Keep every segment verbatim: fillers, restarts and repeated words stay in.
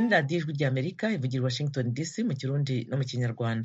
ni radiyo ijwi ry'Amerika ivugira Washington D C mu Kirundi no mu Kinyarwanda.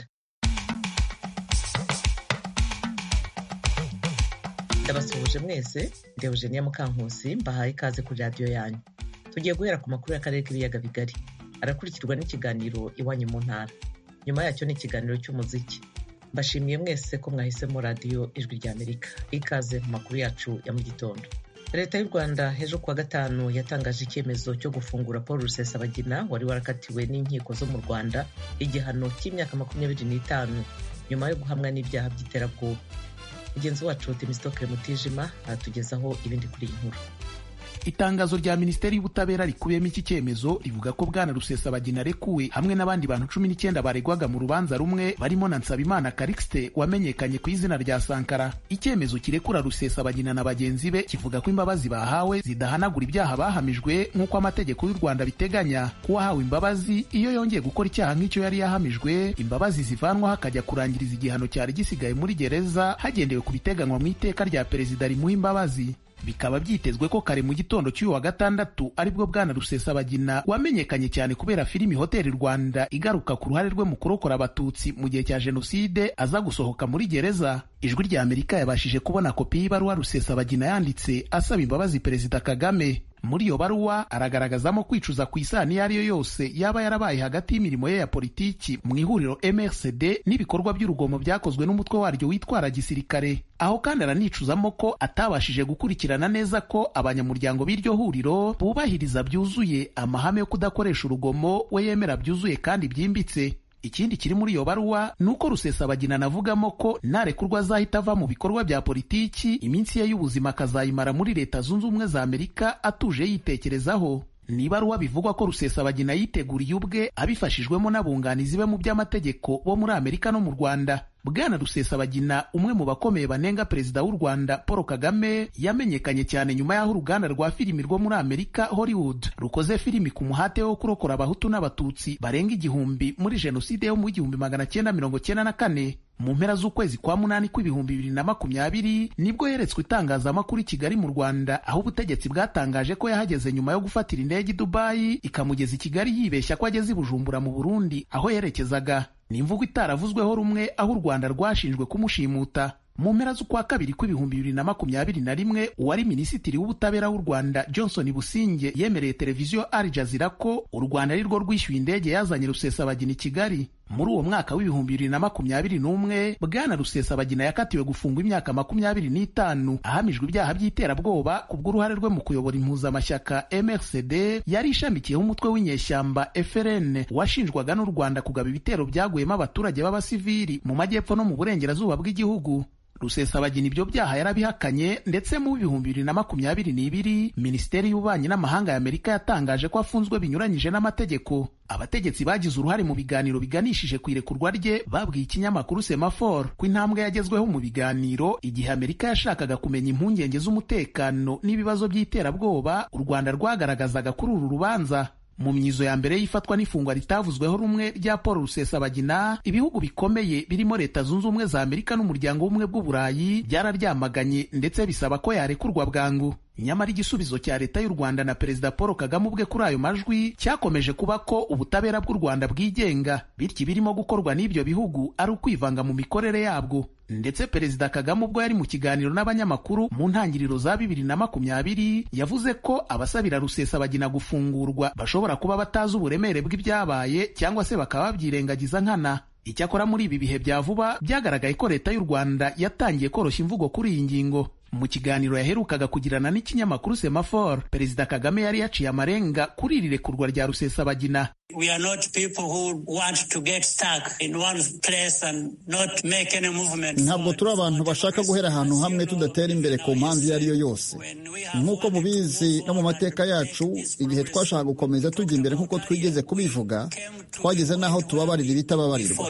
Ndabasuhuje mwese, ndi Eugenia Mukankusi, mbahaye ikaze kuri radiyo yanyu. Tugiye guhera ku makuru y'akarere k'ibiyaga bigari, arakurikirwa n'ikiganiro Iwanyu mu ntara. Nyuma yacyo ni ikiganiro cy'umuziki. Mbashimiye mwese ko mwahisemo radiyo ijwi ry'Amerika. Ikaze mu makuru yacu ya mu gitondo. Leta y'u Rwanda ejo kuwa gatanu yatangaje icyemezo cyo gufungura Paul Rusesabagina wari warakatiwe n'inkiko zo mu Rwanda igihano cy'imyaka makumyabiri n'itanu nyuma yo guhamwa n'ibyaha by'iterabwoba. Mugenzi wacu Temistoke Mutijima aratugezaho ibindi kuri iyi nkuru. Itangazo rya Minisiteri y'Ubutabera rikubiyemo iki cyemezo rivuga ko Bwana Rusesabagina arekuwe hamwe n'abandi bantu cumi n'icyenda baregwaga mu rubanza rumwe barimo na Nsabimana Calixte wamenyekanye ku izina rya Sankara. Icyemezo kirekura Rusesabagina na bagenzi be kivuga ko imbabazi bahawe zidahanagura ibyaha bahamijwe nk'uko amategeko y'u Rwanda biteganya. Kuwahawe imbabazi iyo yongeye gukora icyaha nk'icyo yari yahamijwe, imbabazi zivanwaho akajya kurangiriza igihano cyari gisigaye muri gereza hagendewe ku biteganywa mu iteka rya perezida rimuha imbabazi. Bikaba byitezwe ko kare mu gitondo cy'uyu wa gatandatu aribwo Bwana Rusesabagina wamenyekanye cyane kubera filimi Hoteli Rwanda igaruka ku ruhare rwe mu kurokora abatutsi mu gihe cya jenoside aza gusohoka muri gereza. Ijwi rya Amerika yabashije kubona kopi y'ibaruwa Rusesabagina yanditse asaba imbabazi Perezida Kagame. Muri iyo baruwa aragaragazamo kwicuza ku isano iyo ari yo yose yaba yarabaye hagati y'imirimo ye ya politiki mu ihuriro M R C D n'ibikorwa by'urugomo byakozwe n'umutwe waryo witwara gisirikare. Aho kandi aranicuzamo ko atabashije gukurikirana neza ko abanyamuryango b'iryo huriro bubahiriza byuzuye amahame yo kudakoresha urugomo we yemera byuzuye kandi byimbitse. Ikindi kiri muri iyo baruwa nuko Rusesabagina navugamo ko narekurwa azahita ava mu bikorwa bya politiki, iminsi ye y'ubuzima akazayimara muri Leta Zunze Ubumwe za Amerika atuje yitekerezaho. Ni ibaruwa bivugwa ko Rusesabagina yiteguriye ubwe abifashijwemo n'abunganizi be mu by'amategeko bo muri Amerika no mu Rwanda. Bwana Rusesabagina, umwe mu bakomeye banenga perezida w'u Rwanda Paul Kagame, yamenyekanye cyane nyuma y'aho uruganda rwa filimi rwo muri Amerika Hollywood rukoze filimi ku muhate wo kurokora abahutu n'abatutsi barenga igihumbi muri jenoside yo mu igihumbi magana cyenda mirongo cyenda na kane. Mu mpera z'ukwezi kwa munani kw'ibihumbi bibiri na makumyabiri nibwo yeretswe itangazamakuru i Kigali mu Rwanda, aho ubutegetsi bwatangaje ko yahageze nyuma yo gufatira indege i Dubai ikamugeza i Kigali yibeshya ko ageze i Bujumbura mu Burundi aho yerekezaga. Ni imvugo itaravuzweho rumwe aho u Rwanda rwashinjwe kumushimuta. Mu mpera z'ukwa kabiri kw'ibihumbi bibiri na makumyabiri na rimwe uwari Minisitiri w'Ubutabera w'u Rwanda Johnson Businge yemereye televiziyo Al Jazeera ko u Rwanda ari rwo rwishyuye indege yazanye Rusesabagina i Kigali. Muri uwo mwaka w'ibihumbi bibiri na makumyabiri n'umwe Bwana Rusesabagina yakatiwe gufungwa imyaka makumyabiri n'itanu ahamijwe ibyaha by'iterabwoba kubw'uruhare rwe mu kuyobora impuzamashyaka M R C D yari ishamikiyeho umutwe w'inyeshyamba F R N washinjwaga n'u Rwanda kugaba ibitero byaguyemo abaturage b'abasivili mu majyepfo no mu burengerazuba bw'igihugu. Rusesabagina ibyo byaha yarabihakanye, ndetse mu bihumbi bibiri na makumyabiri n'ibiri Minisiteri y'Ububanyi n'Amahanga ya Amerika yatangaje ko afunzwe binyuranyije n'amategeko. Abategetsi bagize uruhare mu biganiro biganishije ku irekurwa rye babwiye ikinyamakuru Semaphore ko intambwe yagezweho mu biganiro igihe Amerika yashakaga kumenya impungenge z'umutekano n'ibibazo by'iterabwoba u Rwanda rwagaragazaga kuri uru rubanza. Mu myizo ya mbere y'ifatwa n'ifungwa ritavuzweho rumwe rya Paul Rusesabagina, ibihugu bikomeye birimo Leta Zunze Ubumwe za Amerika n'Umuryango w'Ubumwe bw'Uburayi byararyamaganye ndetse bisaba ko yarekurwa bwangu. Nyamara igisubizo cya Leta y'u Rwanda na Perezida Paul Kagame ubwe kuri ayo majwi cyakomeje kuba ko ubutabera bw'u Rwanda bwigenga, bityo ibirimo gukorwa n'ibyo bihugu ari ukwivanga mu mikorere yabwo. Ndetse Perezida Kagame ubwo yari mu kiganiro n'abanyamakuru mu ntangiriro za bibiri na makumyabiri yavuze ko abasabira Rusesabagina gufungurwa bashobora kuba batazi uburemere bw'ibyabaye cyangwa se bakaba babyirengagiza nkana. Icyakora muri ibi bihe bya vuba byagaragaye ko Leta y'u Rwanda yatangiye koroshya imvugo kuri iyi ngingo. Mu kiganiro yaherukaga kugirana n'ikinyamakuru Semaphore, Perezida Kagame yari yaciye amarenga kuri iri rekurwa rya Rusesabagina. We are not people who want to get stuck in one place and not make any movement. Ntabwo turi abantu bashaka guhera ahantu hamwe tudatera imbere ku mpamvu iyo ari yo yose. Nk'uko mubizi no mu mateka yacu, igihe twashaka gukomeza tujya imbere nk'uko twigeze kubivuga, twageze n'aho tubabarira ibitababarirwa.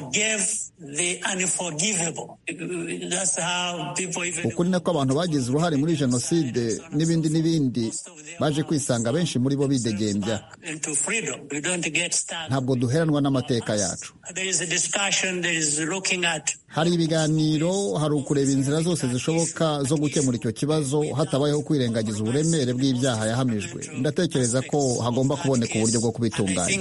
Ukuri nako abantu bagize uruhare muri jenoside n'ibindi n'ibindi baje kwisanga benshi muri bo bidegembya. Ntabwo duheranwa n'amateka yacu. hari ibiganiro, hari ukureba inzira zose zishoboka zo gukemura icyo kibazo hatabayeho kwirengagiza uburemere bw'ibyaha yahamijwe. Ndatekereza ko hagomba kuboneka uburyo bwo kubitunganya.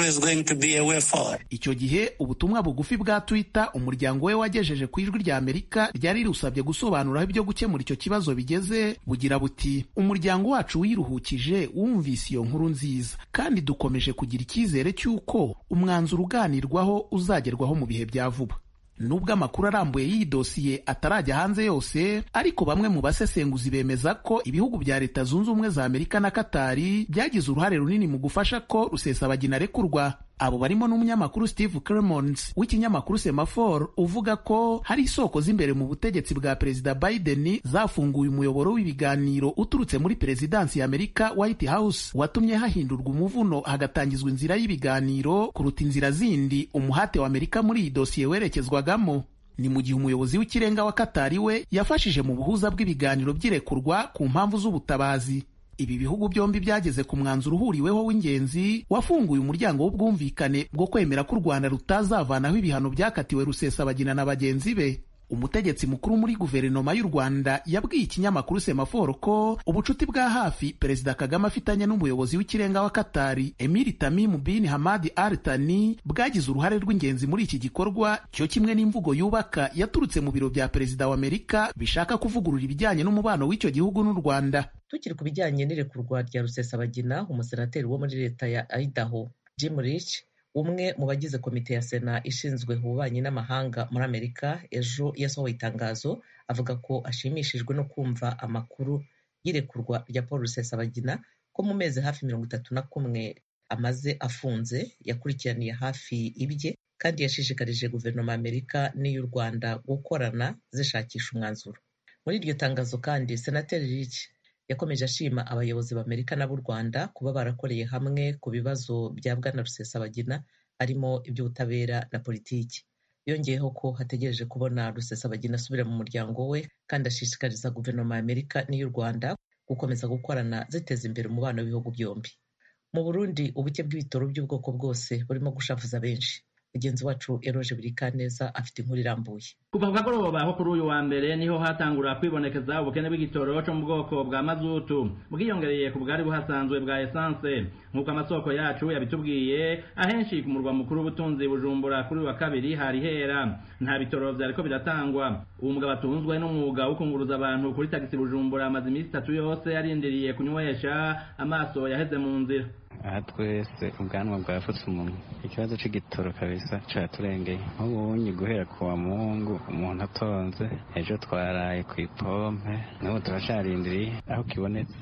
Icyo gihe ubutumwa bugufi bwa Twitter umuryango we wagejeje ku ijwi rya Amerika ryari rusabye gusobanura aho ibyo gukemura icyo kibazo bigeze, bugira buti: umuryango wacu wiruhukije wumvise iyo nkuru nziza kandi dukomeje kugira icyizere cy'uko umwanzuro uganirwaho uzagerwaho mu bihe bya vuba. Nubwo amakuru arambuye y'iyi dosiye atarajya hanze yose, ariko bamwe mu basesenguzi bemeza ko ibihugu bya Leta Zunze Ubumwe za Amerika na Katari byagize uruhare runini mu gufasha ko Rusesabagina arekurwa. Abo barimo n'umunyamakuru Steve Clemons w'ikinyamakuru Semaphore uvuga ko hari isoko z'imbere mu butegetsi bwa Perezida Biden zafunguye umuyoboro w'ibiganiro uturutse muri Perezidansi ya Amerika White House, watumye hahindurwa umuvuno hagatangizwa inzira y'ibiganiro kuruta inzira zindi umuhate wa Amerika muri iyi dosiye werekezwagamo. Ni mu gihe umuyobozi w'ikirenga wa Katari we yafashije mu buhuza bw'ibiganiro by'irekurwa ku mpamvu z'ubutabazi. Ibi bihugu byombi byageze ku mwanzuro uhuriweho w'ingenzi wafunguye umuryango w'ubwumvikane bwo kwemera ko u Rwanda rutazavanaho ibihano byakatiwe Rusesabagina na bagenzi be. Umutegetsi mukuru muri guverinoma y'u Rwanda yabwiye ikinyamakuru Semaphore ko ubucuti bwa hafi Perezida Kagame afitanye n'umuyobozi w'ikirenga wa Katari Emir Tamim bin Hamad Al Thani bwagize uruhare rw'ingenzi muri iki gikorwa, cyo kimwe n'imvugo yubaka yaturutse mu biro bya Perezida wa Amerika bishaka kuvugurura ibijyanye n'umubano w'icyo gihugu n'u Rwanda. Tukiri ku bijyanye n'irekurwa rya Rusesabagina, umusenateri wo muri leta ya Idaho Jim Risch, umwe mu bagize komite ya Sena ishinzwe ububanyi n'amahanga muri Amerika, ejo yasohoye itangazo avuga ko ashimishijwe no kumva amakuru y'irekurwa rya Paul Rusesabagina, ko mu mezi hafi mirongo itatu na kumwe amaze afunze yakurikiraniye hafi ibye, kandi yashishikarije guverinoma ya Amerika n'iy'u Rwanda gukorana zishakisha umwanzuro. Muri iryo tangazo kandi Senateri Risch yakomeje ashima abayobozi b'Amerika n'ab'u Rwanda kuba barakoreye hamwe ku bibazo bya Bwana Rusesabagina, harimo iby'ubutabera na politiki. Yongeyeho ko hategereje kubona Rusesabagina asubira mu muryango we, kandi ashishikariza guverinoma ya Amerika n'iy'u Rwanda gukomeza gukorana ziteza imbere umubano w'ibihugu byombi. Mu Burundi, ubuke bw'ibitoro by'ubwoko bwose burimo gushavuza benshi. Mugenzi wacu Eroje Burikaneza afite inkuru irambuye. Kuva ku kagoroba aho kuri uyu wa mbere niho hatangura kwibonekeza ubukene bw'igitoro cyo mu bwoko bwa mazutu bwiyongereye ku bwari buhasanzwe bwa essence, nk'uko amasoko yacu yabitubwiye. Ahenshi ku murwa mukuru w'ubutunzi Bujumbura kuri wa kabiri hari hera, nta bitoro vyariko biratangwa. Uwo mugabo atunzwe n'umwuga wo kunguruza abantu kuri tagisi Bujumbura amaze iminsi itatu yose yarindiriye kunywesha, amaso yaheze mu nzira. Aha twese ubwanwa bwafutse umuntu, ikibazo c'igitoro kabisa caturengeye. Nk'ubunyi guhera ku wa Mungu umuntu atonze, ejo twaraye ku ipompe, n'ubu turacarindiriye aho kibonetse.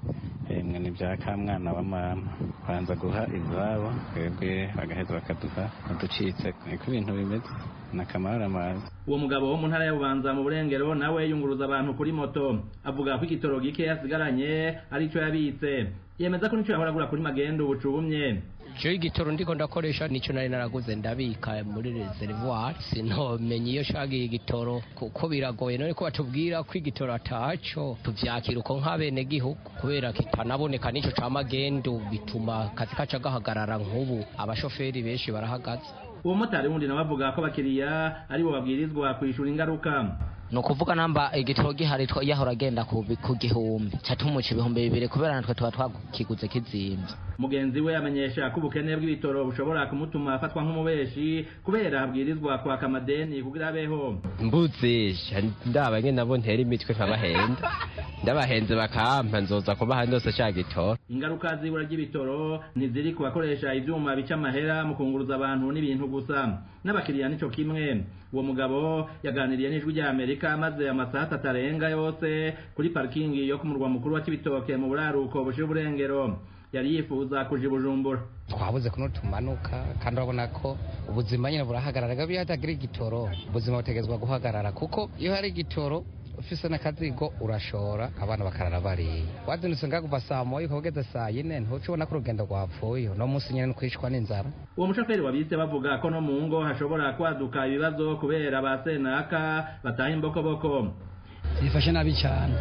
Emwe ni bya ka mwana wa mama, banza guha izabo twebwe bagaheza bakaduha uducitse. Niko ibintu bimeze nakamara amazi. Uwo mugabo wo mu ntara ya Bubanza mu Burengero nawe yunguruza abantu kuri moto, avuga ko igitoro gike yasigaranye ari cyo yabitse. Yemeza ko nico yahoragura kuri magendo ubucubumye. Jo igitoro ndiko ndakoresha nico nari naraguze ndabika muri reservoir, sintomenye iyo shagiye igitoro kuko biragoye, none ko batubwira ko igitoro ataco tuvyakira uko nk'abene gihugu, kubera kitanaboneka nico ca magendo bituma kazi kaca gahagarara. Nk'ubu abashoferi benshi barahagaze. Uwo motari wundi nabavuga ko bakiriya ari bo babwirizwa kwishura ingaruka. No kuvuga namba igitoro gihari twa yahora agenda ku gihumbi catumuca ibihumbi bibiri kubera natwe tuba twakiguze kizimvye. Mugenzi we amenyesha ko ubukene bw'ibitoro bushobora kumutuma afatwa nk'umubeshi kubera abwirizwa kwaka amadeni kugira abeho. Mbuzisha ndabanye nabo ntera imitwe nkabahenda, ndabahenze bakampa nzoza kubaha ndose cya gitoro. Ingaruka zibura ry'ibitoro ntiziri ku bakoresha ivyuma bica amahera mu kunguruza abantu n'ibintu gusa, n'abakiriya nico kimwe. Uwo mugabo yaganiriye n'ijwi rya Amerika maze amasaha atarenga yose kuri parkingi yo ku murwa mukuru wa Cibitoke mu buraruko bushira Burengero. Yari yifuza kuja Bujumbura. Twabuze kuno tumanuka, kandi urabona ko ubuzima nyine burahagarara. Gabi hatagira igitoro ubuzima butegezwa guhagarara, kuko iyo hari igitoro ufise n'akazigo urashora abana bakarara bari wadunitse ngakuva saa moya ukageza saa yine ntucubona ko urugendo rwapfuye no munsi nyene kwishwa n'inzara. Uwo mushoferi wabise bavuga ko no mu ngo hashobora kwaduka ibibazo kubera abasenaka bataha imbokoboko. Zifashe nabi cyane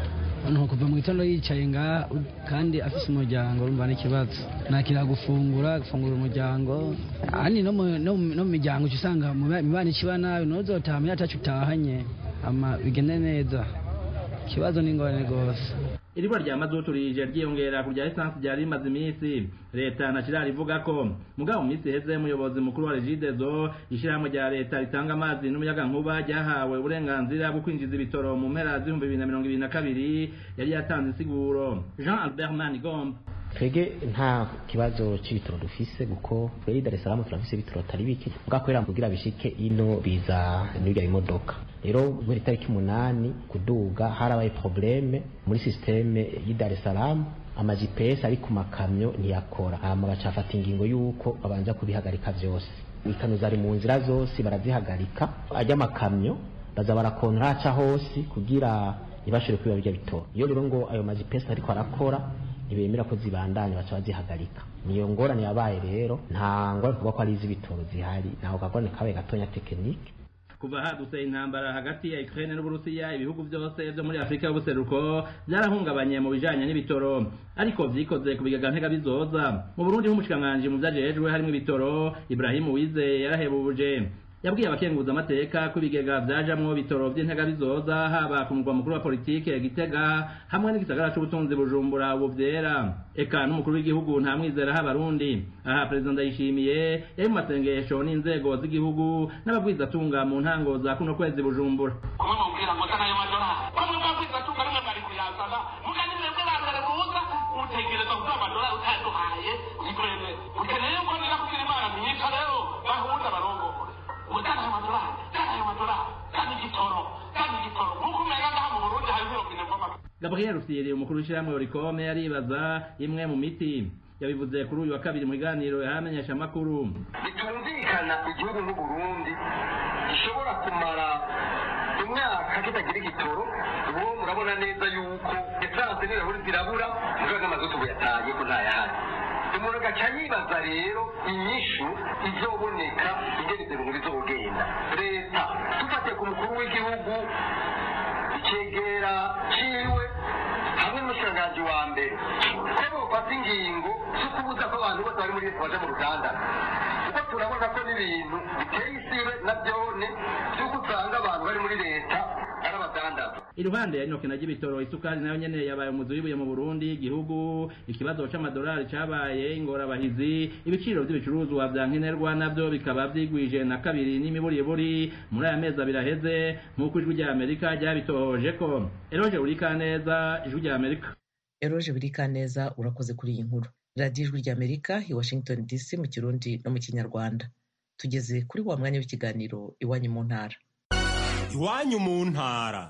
no kuva mu gitondo yicaye nga kandi afise umuryango urumva n'ikibazo nakira gufungura gufungura umuryango ani no no mu miryango usanga mibana ikiba nabi nozotama yatacu utahanye ama bigende neza kibazo n'ingorane gose. Iribwa rya mazutu rije ryiyongera ku rya essence ryari rimaze iminsi leta ntakirari ivuga ko mugabo mu minsi heze umuyobozi mukuru wa Regideso ishyirahamwe rya leta ritanga amazi n'umuyaga nkuba ryahawe uburenganzira bwo kwinjiza ibitoro mu mpera z'ibihumbi bibiri na mirongo ibiri na kabiri yari yatanze insiguro. Jean Albert Manigomba: twege nta kibazo c'ibitoro dufise kuko tweri Dar es Salaam turafise ibitoro atari biki bwakorera kugira bishike ino biza n'ibya imodoka. Rero muri tariki umunani kuduga harabaye probleme muri systeme y'i Dar es Salaam, ama G P S ari ku makamyo ntiyakora, hama bacafata ingingo yuko babanza kubihagarika vyose. Ikano zari mu nzira zose barazihagarika, ajya makamyo baza barakontraca hose kugira ibashire kwiba bijya bitoro. Iyo rero ngo ayo ma G P S ariko arakora ntibemera ko zibandanya baca bazihagarika. Niyo ngorane yabaye rero, nta ngorane kuba ko ari iz'ibitoro zihari, naho kagorane kabaye gatonya tekinike. Kuva hadutse intambara hagati ya Ukraine n'Uburusiya, ibihugu byose byo muri Afrika y'ubuseruko byarahungabanye mu bijanye n'ibitoro, ariko vyikoze kubigaga ntega bizoza. Mu Burundi h'umushikanganje mu vyajejwe harimo ibitoro, Ibrahim Uwizeye yarahebuje. Yabwiye abakenguza amateka ko ibigega vyajamwo bitoro vy'intega bizoza haba ku mugwa mukuru wa politike Gitega hamwe n'igisagara c'ubutunzi Bujumbura ubu vyera. Eka n'umukuru w'igihugu nta mwizera h'abarundi. Aha President Ndayishimiye yari mu masengesho n'inzego z'igihugu n'ababwiza tunga mu ntango za kuno kwezi Bujumbura. Kumwe mubwira magana ya madora bamwe babwiza tunga rimwe bari kuyazana mugani mwebwe bambere buza utegereza kuba amadora utaduhaye ibrene ukeneye ko nira kugira imana myita rero bahunda barongo utana ya madora tana ya madora kandi gitoro kandi gitoro nkuko mega ngaha mu Burundi hari robine mvoma. Gabriel Rusiri umukuru w'ishyirahamwe Oricome yaribaza imwe mu miti yabivuze kuri uyu wa kabiri mu biganiro yahamenyesha amakuru. Bitumvikana igihugu n'u Burundi gishobora kumara imyaka kitagira igitoro, ubu murabona neza yuko essence n'ibirahuri zirabura mugaga amazutu buyataye ko ntayahari. Umuntu gaca yibaza rero inyishu izoboneka igeretse mu bizogenda. Leta dufatiye ku mukuru w'igihugu ikegera ciwe hamwe n'umushikiranganji wa mbere ko bofata ingingo zo kubuza ko abantu bose bari muri leta baja mu ruganda, kuko turabona ko n'ibintu biteye isibe na byone by'uko usanga abantu bari muri leta ari abadandaza. Iruhande ya inoke na ry'ibitoro, isukari nayo nyene yabaye umuzi w'ibuye mu Burundi. Igihugu ikibazo c'amadolari cabaye ingorabahizi, ibiciro by'ibicuruzwa vya nkenerwa navyo bikaba vyigwije na kabiri n'imiburiburi muri aya mezi abiri aheze nk'uko ijwi rya Amerika ryabitohoje ko. Eroje Burikaneza, ijwi rya Amerika. Eroje Burikaneza, urakoze kuri iyi nkuru. Radio Ijwi rya Amerika i Washington D C mu Kirundi no mu Kinyarwanda. Tugeze kuri wa mwanya w'ikiganiro iwanyu mu ntara. Iwanyu mu ntara.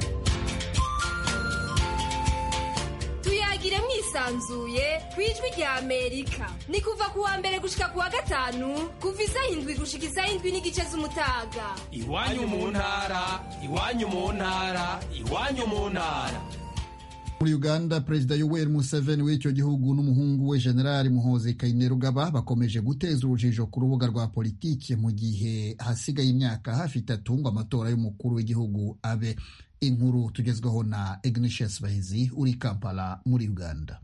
Tuyagire mwisanzuye kwijwi rya Amerika. Ni kuva ku wa mbere gushika ku wa gatanu kuva isaha indwi gushika isaha indwi n'igice z'umutaga. Iwanyu mu ntara, iwanyu mu ntara, iwanyu mu ntara. Muri Uganda, Perezida Yoweri Museveni w'icyo gihugu n'umuhungu we Generali Muhoozi Kainerugaba bakomeje guteza urujijo ku rubuga rwa politiki mu gihe hasigaye imyaka hafi itatu ngo amatora y'umukuru w'igihugu abe. Inkuru tugezweho na Ignatius Bahizi uri Kampala muri Uganda.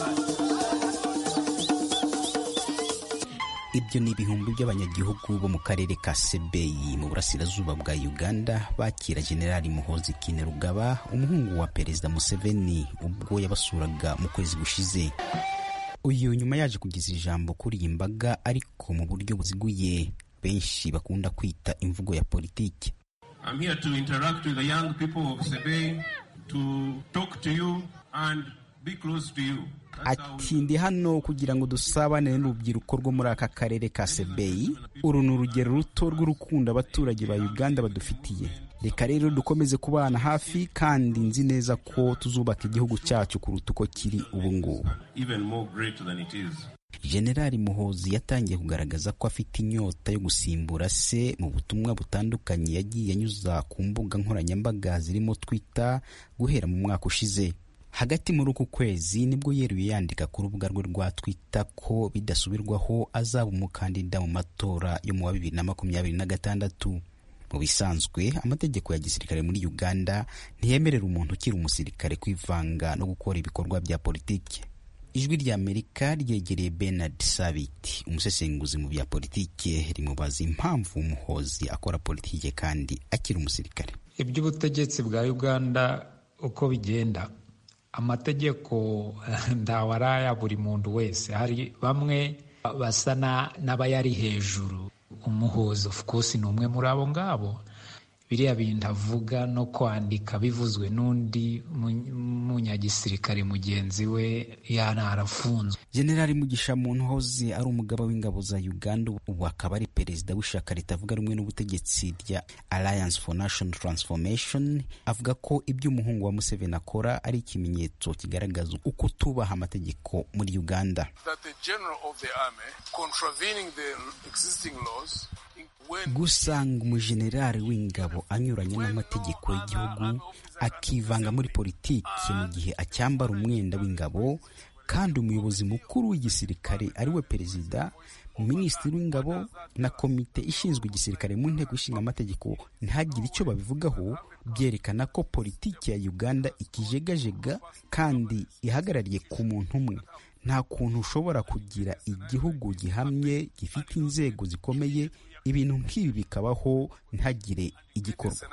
Ibyo ni ibihumbi by'abanyagihugu bo mu karere ka Sebeyi mu burasirazuba bwa Uganda bakira Generali Muhoozi Kainerugaba, umuhungu wa Perezida Museveni, ubwo yabasuraga mu kwezi gushize. Uyu nyuma yaje kugeza ijambo kuri iyi mbaga ariko mu buryo buziguye benshi bakunda kwita imvugo ya politiki. I'm here to interact with the young people of Sebeyi, to talk to you and be close to you. Ati ndi hano kugira ngo dusabane n'urubyiruko rwo muri aka karere ka Sebeyi. Uru ni urugero ruto rw'urukundo abaturage ba Uganda badufitiye. Reka rero dukomeze kubana hafi kandi nzi neza ko tuzubaka igihugu cyacu kuruta uko kiri ubu ngubu. Generali Muhoozi yatangiye kugaragaza ko afite inyota yo gusimbura se mu butumwa butandukanye yagiye anyuza ku mbuga nkoranyambaga zirimo Twitter guhera mu mwaka ushize. Hagati muri uku kwezi nibwo yeruye yandika ku rubuga rwe rwa Twitter ko bidasubirwaho azaba umukandida mu matora yo mu wa bibiri na makumyabiri na gatandatu. Mu mu bisanzwe amategeko ya gisirikare muri Uganda ntiyemerera umuntu ukiri umusirikare kwivanga no gukora ibikorwa bya politiki. Ijwi rya Amerika ryegereye Bernard Sabiti, umusesenguzi mu bya politiki, rimubaza impamvu Muhoozi akora politiki kandi akiri umusirikare. Iby'ubutegetsi bwa Uganda uko bigenda, amategeko ndawaraya buri muntu wese. Hari bamwe basana n'abayari hejuru. Umuhoozi of course ni umwe muri abo ngabo. Biriya bintu avuga no kwandika bivuzwe n'undi munyagisirikare mugenzi we yana arafunzwe. General Mugisha Muhoozi ari umugaba w'ingabo za Uganda, ubu akaba ari perezida w'ishaka ritavuga rumwe n'ubutegetsi rya Alliance for National Transformation. Avuga ko ibyo umuhungu wa Museveni akora ari ikimenyetso kigaragaza uko tubaha amategeko muri Uganda. That the general of the army contravening the existing laws. Gusanga umujenerali w'ingabo anyuranye n'amategeko y'igihugu akivanga muri politiki mu gihe acyambara umwenda w'ingabo, kandi umuyobozi mukuru w'igisirikare ari we perezida, minisitiri w'ingabo na komite ishinzwe igisirikare mu nteko ishinga amategeko ntagire icyo babivugaho, byerekana ko politiki ya Uganda ikijegajega kandi ihagarariye ku muntu umwe. Nta kuntu ushobora kugira igihugu gihamye gifite inzego zikomeye ibintu nk'ibi bikabaho ntagire igikorwa.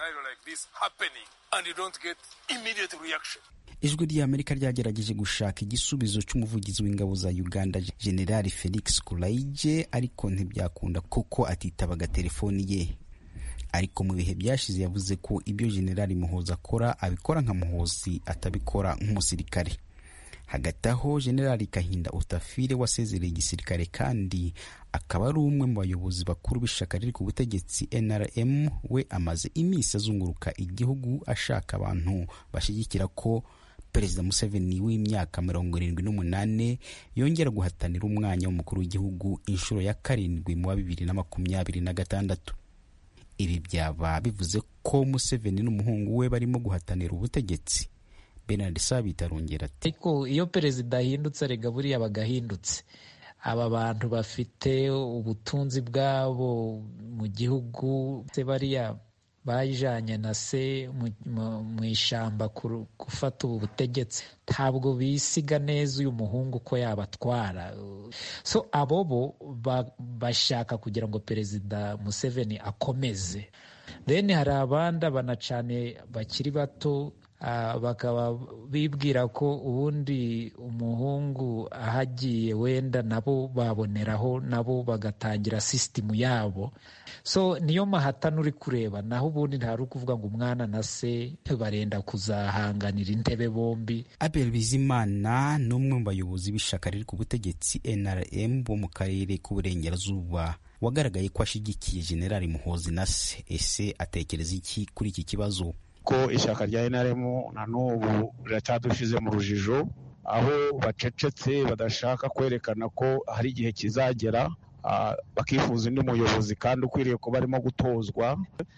Ijwi rya Amerika ryagerageje gushaka igisubizo cy'umuvugizi w'ingabo za Uganda General Felix Kulaije, ariko ntibyakunda kuko atitabaga telefoni ye. Ariko mu bihe byashize yavuze ko ibyo General Muhoozi akora abikora nka Muhoozi, atabikora nk'umusirikare. Hagati aho General Kahinda Utafire wasezereye igisirikare kandi akaba ari umwe mu bayobozi bakuru b'ishaka riri ku butegetsi N R M, we amaze iminsi azunguruka igihugu ashaka abantu bashyigikira ko Perezida Museveni w'imyaka mirongo irindwi n'umunani yongera guhatanira umwanya w'umukuru w'igihugu inshuro ya karindwi mu wa bibiri na makumyabiri na gatandatu. Ibi byaba bivuze ko Museveni n'umuhungu we barimo guhatanira ubutegetsi. Bernard Sabiti arongera ati, ariko iyo perezida ahindutse rega buriya bagahindutse. Aba bantu bafite ubutunzi bwabo mu gihugu, se bariya bajanye na se mu ishamba gufata ubu butegetsi, ntabwo bisiga neza uyu muhungu ko yabatwara. So abo bo bashaka kugira ngo Perezida Museveni akomeze. Then hari abandi banacane bakiri bato, Uh, bakaba bibwira ko ubundi umuhungu ahagiye wenda nabo baboneraho nabo bagatangira system yabo. So niyo mahatano uri kureba, naho ubundi ntari kuvuga ngo umwana na se barenda kuzahanganira intebe bombi. Abel Bizimana n'umwe mu bayobozi b'ishaka riri ku butegetsi N R M bo mu karere k'uburengerazuba wagaragaye ko ashigikiye General Muhoozi na se. Ese atekereza iki kuri iki kibazo? Ko ishyaka rya N R M na n'ubu riracyadushize mu rujijo, aho bacecetse badashaka kwerekana ko hari igihe kizagera bakifuza undi muyobozi kandi ukwiriye kuba arimo gutozwa.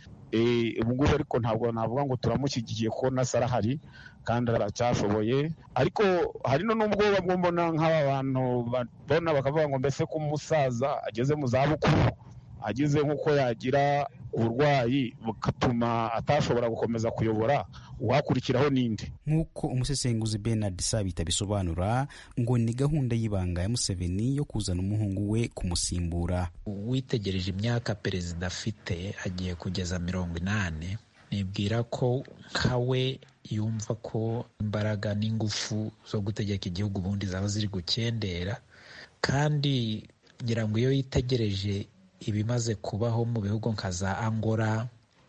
Ubu ngubu ariko ntabwo navuga ngo turamushyigikiye ko nasa arahari kandi aracyashoboye, ariko hari n'ubwoba bwo mbona nk'aba bantu babona bakavuga ngo mbese ko umusaza ageze mu zabukuru agize nk'uko yagira uburwayi bugatuma atashobora gukomeza kuyobora, uhakurikiraho ninde? Nk'uko umusesenguzi Bernard Sabiti abisobanura, ngo ni gahunda y'ibanga ya Museveni yo kuzana umuhungu we kumusimbura. Witegereje imyaka perezida afite agiye kugeza mirongo inani, nibwira ko kawe yumva ko imbaraga n'ingufu zo gutegeka igihugu ubundi zaba ziri gukendera, kandi ngira ngo iyo yitegereje ibimaze kubaho mu bihugu nka za Angola,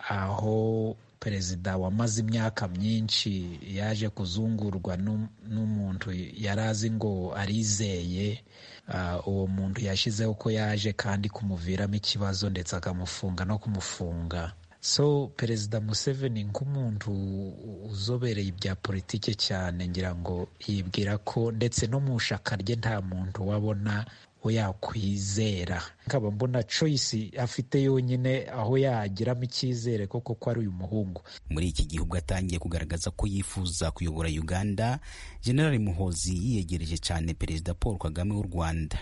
aho perezida wamaze imyaka myinshi yaje kuzungurwa n'umuntu yarazi ngo arizeye, uh, uwo muntu yashizeho ko yaje kandi kumuviramo ikibazo ndetse akamufunga no kumufunga. So perezida Museveni nk'umuntu uzobereye ibya politike cyane, ngira ngo yibwira ko ndetse no mu shaka rye nta muntu wabona yakwizera. Nkaba mbona choice afite yonyine aho yagiramo icyizere koko ko ari uyu muhungu. Muri iki gihugu atangiye kugaragaza ko yifuza kuyobora Uganda, General Muhoozi yiyegereje cyane Perezida Paul Kagame w'u Rwanda.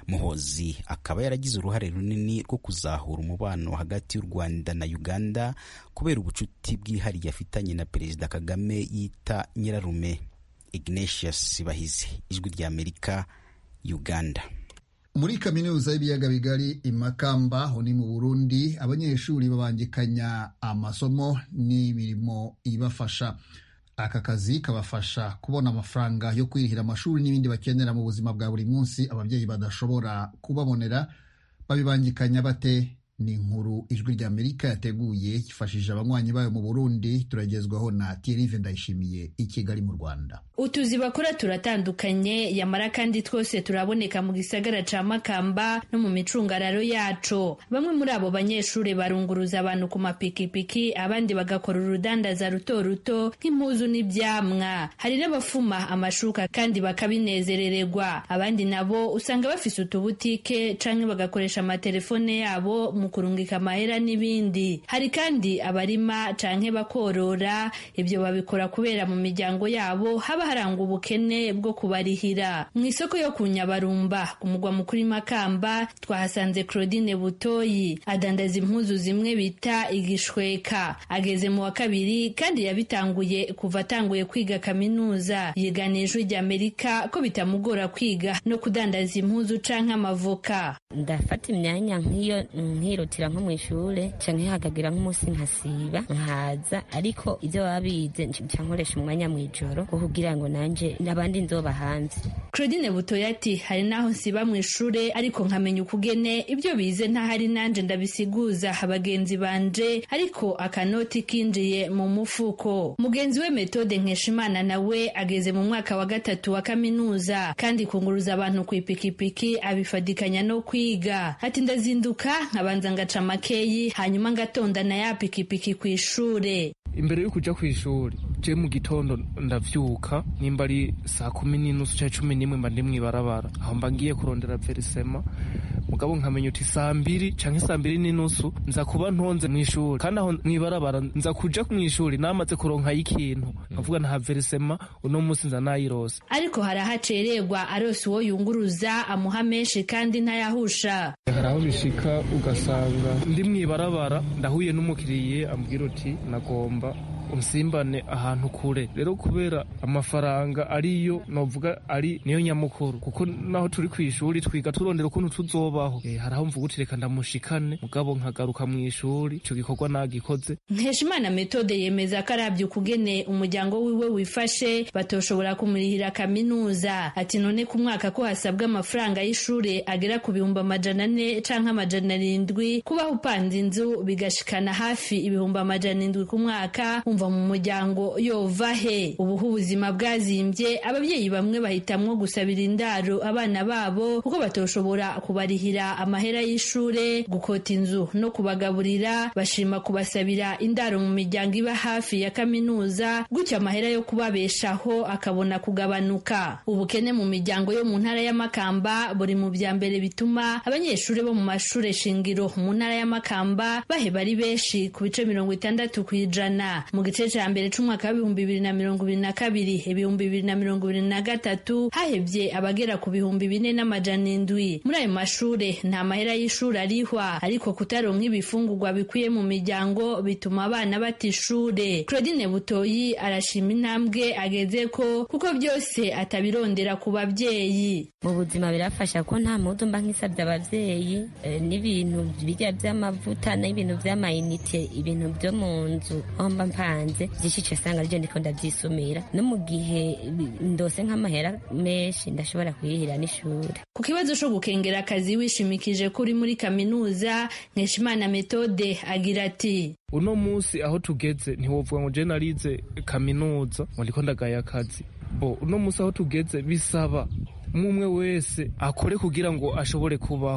Muhozi akaba yaragize uruhare runini rwo kuzahura umubano hagati y'u Rwanda na Uganda kubera ubucuti bwihariye afitanye na Perezida Kagame yita nyirarume. Ignatius Bahizi, Ijwi ry'Amerika, Uganda. Muri kaminuza y'ibiyaga bigari i Makamba ho ni mu Burundi, abanyeshuri babangikanya amasomo n'imirimo ibafasha. Aka kazi kabafasha kubona amafaranga yo kwirihira amashuri n'ibindi bakenera mu buzima bwa buri munsi ababyeyi badashobora kubabonera. Babibangikanya bate? Ni inkuru Ijwi ry'Amerika yateguye yifashishije abanywanyi bayo mu Burundi. Turagezwaho na Thierry Ndayishimiye i Kigali mu Rwanda. Utuzi bakora turatandukanye, yamara kandi twose turaboneka mu gisagara ca Makamba no mu micungararo yaco. Bamwe muri abo banyeshuri barunguruza abantu ku mapikipiki, abandi bagakora urudandaza ruto ruto nk'impuzu n'ivyamwa. Hari n'abafuma amashuka kandi bakabinezerererwa. Abandi nabo usanga bafise utubutike canke bagakoresha amatelefone yabo mu kurungika amahera n'ibindi. Hari kandi abarima canke bakorora, ibyo babikora kubera mu miryango yabo haba haranga ubukene bwo kubarihira. Mu isoko yo kunyabarumba ku mugwa mukuru Makamba twahasanze Claudine Butoyi adandaza impuzu zimwe bita igishweka. Ageze mu wa kabiri kandi yabitanguye kuva atanguye kwiga kaminuza. Yiganijwe ry'Amerika ko bitamugora kwiga no kudandaza impuzu canke amavoka. Ndafata imyanya nk'iyo nkirutira nko mu ishure canke hagagira nk'umunsi nkasiba nkaza, ariko ivyo babize ncankoresha umwanya mw'ijoro kugira ngo nanje nabandi nzoba hanze. Claudine Butoyi ati hari naho nsiba mu ishure ariko nkamenya ukugene ibyo bize ntahari nanje ndabisiguza abagenzi banje, ariko akanoti kinjiye mu mufuko. Mugenzi we Methode Nkeshimana nawe ageze mu mwaka wa gatatu wa kaminuza kandi kunguruza abantu ku ipikipiki abifadikanya no kwiga. Ati ndazinduka nkabanza ngaca makeyi hanyuma ngatonda na ya pikipiki ku ishure. Imbere yo kuja kw'ishuri je mu gitondo ndavyuka, nimba ari saa kumi n'inusu canke cumi n'imwe mba ndi mw'ibarabara, aho mba ngiye kurondera verisema. Mugabo nkamenya uti saa mbiri canke saa mbiri n'inusu nza kuba ntonze mw'ishuri, kandi aho mw'ibarabara nza kuja mw'ishuri namaze kuronka ikintu nkavuga nta verisema uno musi nza nayirose. Ariko harahacererwa arose uwo yunguruza amuha menshi kandi ntayahusha. Hari aho bishika ugasanga ndi mw'ibarabara ndahuye n'umukiriye ambwira uti nagomba umsimbane ahantu kure. Rero kubera amafaranga ariyo novuga ari niyo nyamukuru, kuko naho turi kw'ishuri twiga turondera ukuntu tuzobaho. E, haraho mvuga uti reka ndamushikane mugabo nkagaruka mw'ishuri ico gikorwa nagikoze. Nkeshimana Methode yemeza ko arabye ukugene umuryango wiwe wifashe batoshobora kumurihira kaminuza. Ati none ku mwaka ko hasabwa amafaranga y'ishure agera ku bihumbi amajana ane canke amajana arindwi, kubaho upanze inzu bigashikana hafi ibihumbi amajana indwi ku mwaka, umva mu muryango yova he? Ubuho ubuzima bwazimbye, ababyeyi bamwe bahitamwo gusabira indaro abana babo kuko batoshobora kubarihira amahera y'ishure, gukota inzu no kubagaburira. Bashima kubasabira indaro mu miryango iba hafi ya kaminuza, gutyo amahera yo kubabeshaho akabona kugabanuka. Ubukene mu miryango yo mu ntara ya Makamba buri mu bya mbere bituma abanyeshuri bo mu mashure shingiro mu ntara ya Makamba baheba ari benshi ku bice mirongo itandatu kw'ijana. Mu gice ca mbere c'umwaka w'ibihumbi bibiri na mirongo ibiri na kabiri ibihumbi bibiri na mirongo ibiri na gatatu hahevye abagera ku bihumbi bine n'amajana indwi. Muri ayo mashure nta mahera y'ishure arihwa, ariko kutaronka ibifungurwa bikwiye mu miryango bituma abana batishure. Claudine Butoyi arashima intambwe agezeko kuko byose atabirondera ku babyeyi. Mu buzima birafasha ko nta mudu mba nk'isabye abavyeyi e, n'ibintu bijya by'amavuta n'ibintu by'amayinite, ibintu byo mu nzu aho mba mpanze byishice sanga ryo ndiko ndavyisumira, no mu gihe ndose nk'amahera menshi ndashobora kuyihira n'ishure. Ku kibazo cyo gukengera akazi wishimikije kuri muri kaminuza, Nkeshimana Methode agira ati uno musi aho tugeze ntiwovuga ngo je narize kaminuza ngo ndiko ndagaya akazi. Bo uno musi aho tugeze bisaba umwe wese akore kugira ngo ashobore kubaho,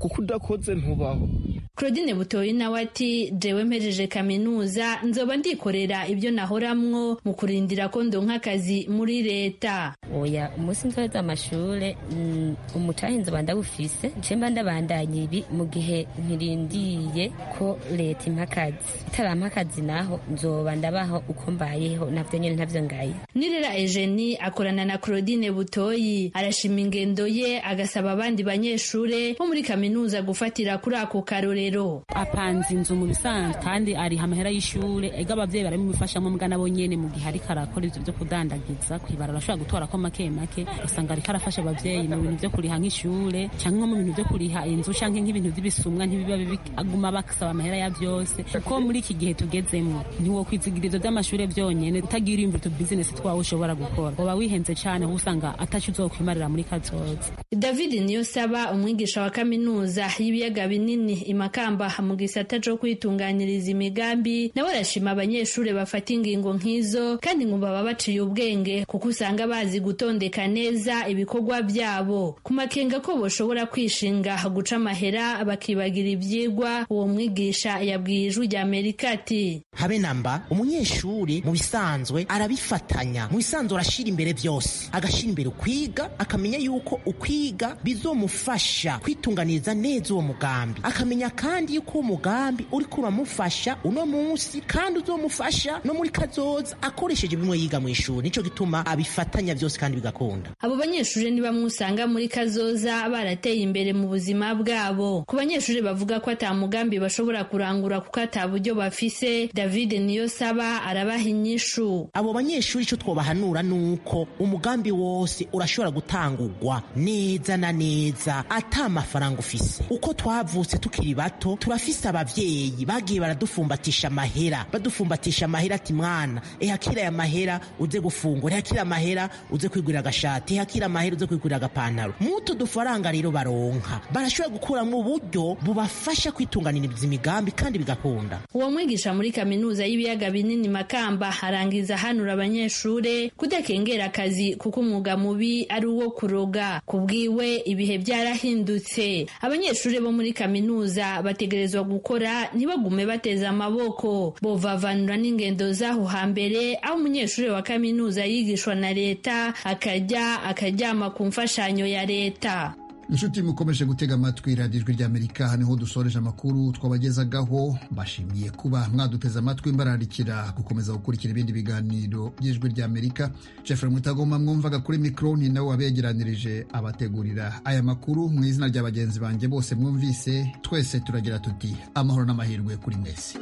kuko udakoze ntubaho. Claudine Butoyi nawe ati jewe mpejeje kaminuza nzoba ndikorera ibyo nahoramwo mu kurindira ko ndonka akazi muri leta. Oya umunsi nzoheza amashure umutahe nzoba ndawufise nce mba ndabandanya ibi mu gihe nkirindiye ko leta impa akazi. Itarampa akazi naho nzoba ndabaho uko mbayeho navyo nyene ntavyo ngaye. Nirera Eugenie akorana na Claudine Butoyi arashima ingendo ye agasaba abandi banyeshure bo muri kaminuza gufatira kuri ako karore. Apanze inzu mu bisanzwe kandi ari amahera y'ishure ega abavyeyi baramufashamo mugana bo nyene mu gihe ariko arakora ivyo byo kudandagiza kwibara arashobora gutora ko make make usanga ariko arafasha abavyeyi mu bintu byo kuriha nk'ishure cyangwa mu bintu byo kuriha inzu canke nk'ibintu by'ibisumwa ntibiba aguma bakasaba amahera ya vyose kuko muri iki gihe tugezemo ntiwo kwizigirizo by'amashure byonyene utagira imbuto business twawe ushobora gukora uba wihenze cyane usanga atacu uzokwimarira muri kazoza. David Niyosaba umwigisha wa kaminuza y'ibiyaga binini Makamba mu gisata cyo kwitunganyiriza imigambi nawe arashima abanyeshure bafata ingingo nk'izo kandi ngo baba baciye ubwenge kuko usanga bazi gutondeka neza ibikorwa byabo ku makenga ko boshobora kwishinga guca amahera bakibagira ibyigwa. Uwo mwigisha yabwiye Ijwi rya Amerika ati habe namba umunyeshuri mu bisanzwe arabifatanya mu bisanzwe arashira imbere byose agashira imbere kwiga akamenya yuko ukwiga bizomufasha kwitunganiriza neza uwo mugambi akamenya kandi yuko umugambi uri kuramufasha uno munsi kandi uzomufasha no muri kazoza akoresheje bimwe yiga mu ishuri. Nico gituma abifatanya byose kandi bigakunda. Abo banyeshuri ni bamwe usanga muri kazoza barateye imbere mu buzima bwabo. Ku banyeshuri bavuga ko ata mugambi bashobora kurangura kuko ata buryo bafise, David Niyosaba arabaha inyishu. Abo banyeshuri ico twobahanura nuko umugambi wose urashobora gutangurwa neza na neza ata amafaranga ufise. Uko twavutse tukiri bato turafise abavyeyi bagiye baradufumbatisha amahera badufumbatisha amahera ati mwana ehakira ya mahera uze gufungura ehakira amahera uze kwigurira agashati ehakira amahera uze kwigurira agapantaro. Muto dufaranga rero baronka barashobora gukuramwo uburyo bubafasha kwitunganiriza imigambi kandi bigakunda. Uwo mwigisha muri kaminuza y'ibiyaga binini Makamba harangiza hanura abanyeshure kudakengera akazi kuko umwuga mubi ari uwo kuroga. Kubwiwe ibihe byarahindutse abanyeshure bo muri kaminuza bategerezwa gukora ntibagume bateza amaboko bovavanura n'ingendo zaho hambere aho umunyeshuri wa kaminuza yigishwa na leta akajya akaryama ku mfashanyo ya leta. Inshuti mukomeje gutega amatwi radiyo Ijwi rya Amerika niho dusoreje amakuru twabagezagaho. Mbashimiye kuba mwaduteze amatwi mbararikira gukomeza gukurikira ibindi biganiro by'Ijwi rya Amerika. Jeffrey Mutagoma mwumvaga kuri mikro ni nawe wabegeranirije abategurira aya makuru. Mu izina rya bagenzi banjye bose mwumvise twese turagira tuti amahoro n'amahirwe kuri mwese.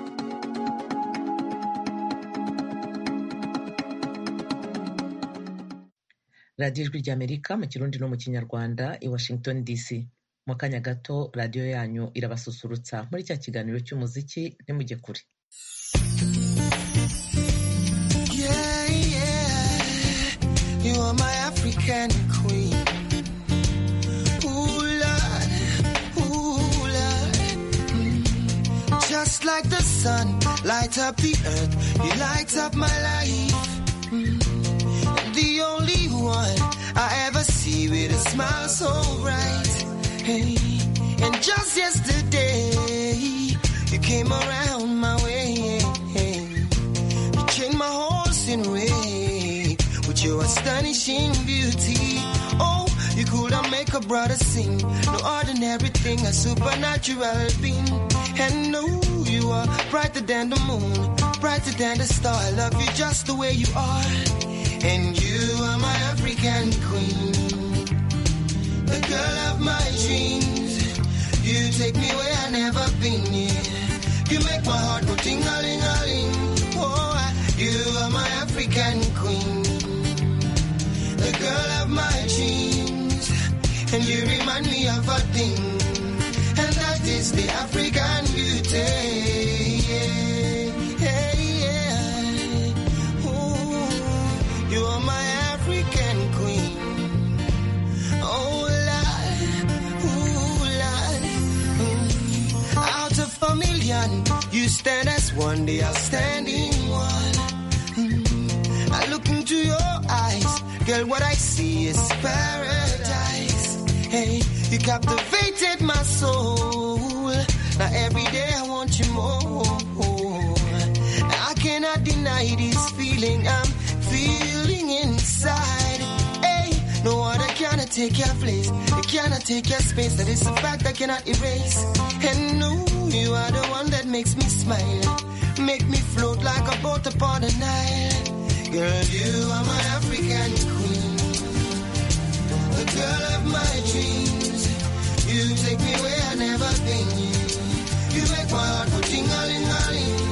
radiyo Ijwi rya Amerika mu Kirundi no mu Kinyarwanda i Washington D C. Mu kanya gato radiyo yanyu irabasusurutsa muri cya kiganiro cy'umuziki nimujye kure. Yeah, yeah. You are my African queen. Ooh, Lord. Ooh, Lord. Mm. Just like the sun lights up the earth, you light up my life. Mm. The only one I ever see with a smile so bright. Hey, and just yesterday you came around my way. Hey, you changed my horse in a way with your astonishing beauty. Oh, you could not make a brother sing. No ordinary thing, a supernatural being. And no, you are brighter than the moon, brighter than the star. I love you just the way you are. And you are my African queen, the girl of my dreams. You take me where I've never been, yeah. You make my heart go ting-a-ling-a-ling. Oh, you are my African queen, the girl of my dreams. And you remind me of a thing, and that is the African beauty, yeah. Hey, yeah. Ooh, you are my African queen. Oh, Lord, ooh, Lord. Mm. Out of a million, you stand as one, the outstanding one. Mm. I look into your eyes, girl, what I see is paradise. Hey, you captivated my soul. Now every day I want you more. I cannot deny this feeling I'm feeling inside. Hey, no other cannot take your place. It cannot take your space. That is a fact I cannot erase. And no, you are the one that makes me smile. Make me float like a boat upon the Nile. Girl, you are my African queen, the girl of my dreams. You take me where I never been. You make my heart go ting-a-ling-a-ling.